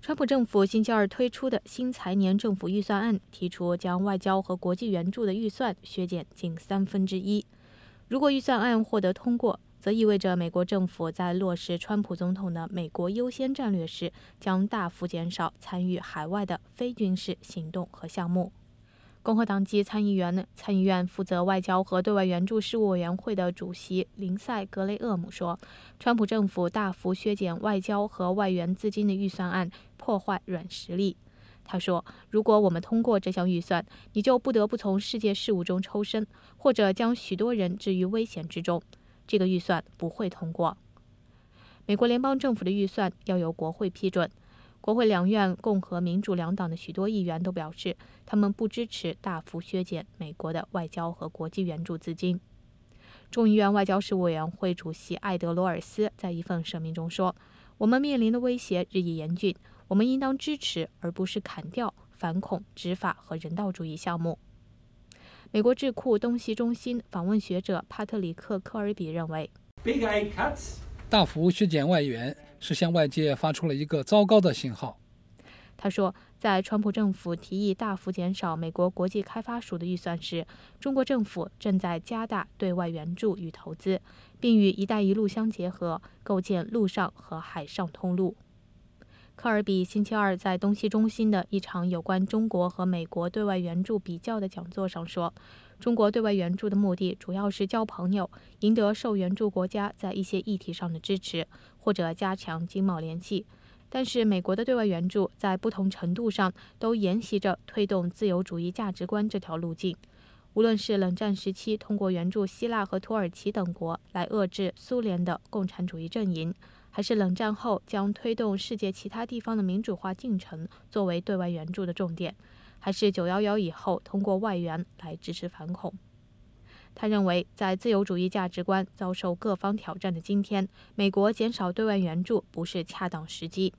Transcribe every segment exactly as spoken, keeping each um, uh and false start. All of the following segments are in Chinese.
川普政府星期二推出的新财年政府预算案提出将外交和国际援助的预算削减近三分之一。如果预算案获得通过，则意味着美国政府在落实川普总统的美国优先战略时，将大幅减少参与海外的非军事行动和项目。共和党籍参议员、参议院负责外交和对外援助事务委员会的主席林赛·格雷厄姆说，川普政府大幅削减外交和外援资金的预算案破坏软实力。他说，如果我们通过这项预算，你就不得不从世界事务中抽身，或者将许多人置于危险之中。这个预算不会通过。美国联邦政府的预算要由国会批准。国会两院共和民主两党的许多议员都表示，他们不支持大幅削减美国的外交和国际援助资金。众议院外交事务委员会主席艾德罗尔斯在一份声明中说，我们面临的威胁日益严峻，我们应当支持而不是砍掉反恐、执法和人道主义项目。美国智库东西中心访问学者帕特里克·科尔比认为， Big aid cuts 大幅削减外援是向外界发出了一个糟糕的信号。 他说，在川普政府提议大幅减少美国国际开发署的预算时，中国政府正在加大对外援助与投资，并与“一带一路”相结合，构建陆上和海上通路。科尔比星期二在东西中心的一场有关中国和美国对外援助比较的讲座上说，中国对外援助的目的主要是交朋友，赢得受援助国家在一些议题上的支持，或者加强经贸联系。但是美国的对外援助在不同程度上都沿袭着推动自由主义价值观这条路径。无论是冷战时期通过援助希腊和土耳其等国来遏制苏联的共产主义阵营，还是冷战后将推动世界其他地方的民主化进程作为对外援助的重点，还是九一一以后通过外援来支持反恐。他认为，在自由主义价值观遭受各方挑战的今天，美国减少对外援助不是恰当时机。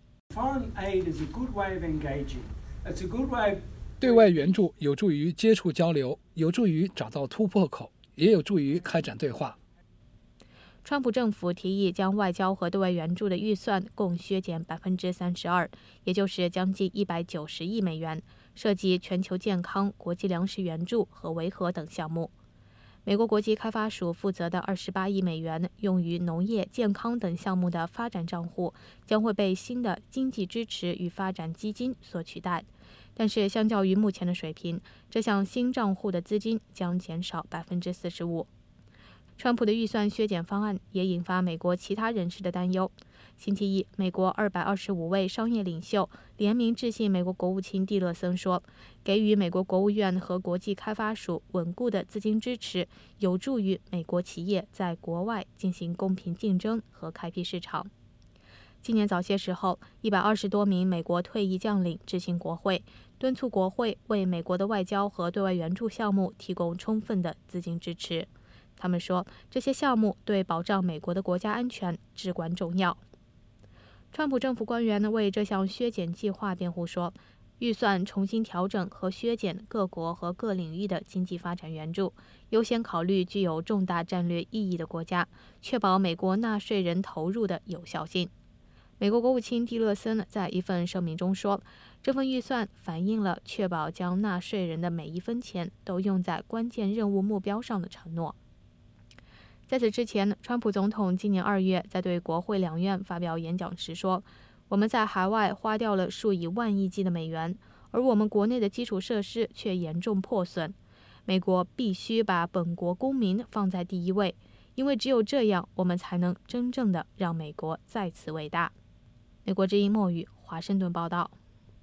对外援助有助于接触交流，有助于找到突破口，也有助于开展对话。 川普政府提议将外交和对外援助的预算共削减百分之三十二，也就是将近一百九十亿美元，涉及全球健康、国际粮食援助和维和等项目。美国国际开发署负责的二十八亿美元用于农业、健康等项目的发展账户将会被新的经济支持与发展基金所取代，但是相较于目前的水平，这项新账户的资金将减少百分之四十五。川普的预算削减方案也引发美国其他人士的担忧。星期一，美国二百二十五位商业领袖联名致信美国国务卿蒂勒森说，给予美国国务院和国际开发署稳固的资金支持，有助于美国企业在国外进行公平竞争和开辟市场。今年早些时候，一百二十多名美国退役将领致信国会，敦促国会为美国的外交和对外援助项目提供充分的资金支持。他们说，这些项目对保障美国的国家安全至关重要。川普政府官员为这项削减计划辩护说，预算重新调整和削减各国和各领域的经济发展援助，优先考虑具有重大战略意义的国家，确保美国纳税人投入的有效性。美国国务卿蒂勒森在一份声明中说，这份预算反映了确保将纳税人的每一分钱都用在关键任务目标上的承诺。在此之前，川普总统今年二月在对国会两院发表演讲时说，我们在海外花掉了数以万亿计的美元，而我们国内的基础设施却严重破损。美国必须把本国公民放在第一位，因为只有这样，我们才能真正的让美国再次伟大。美国之音墨语华盛顿报道。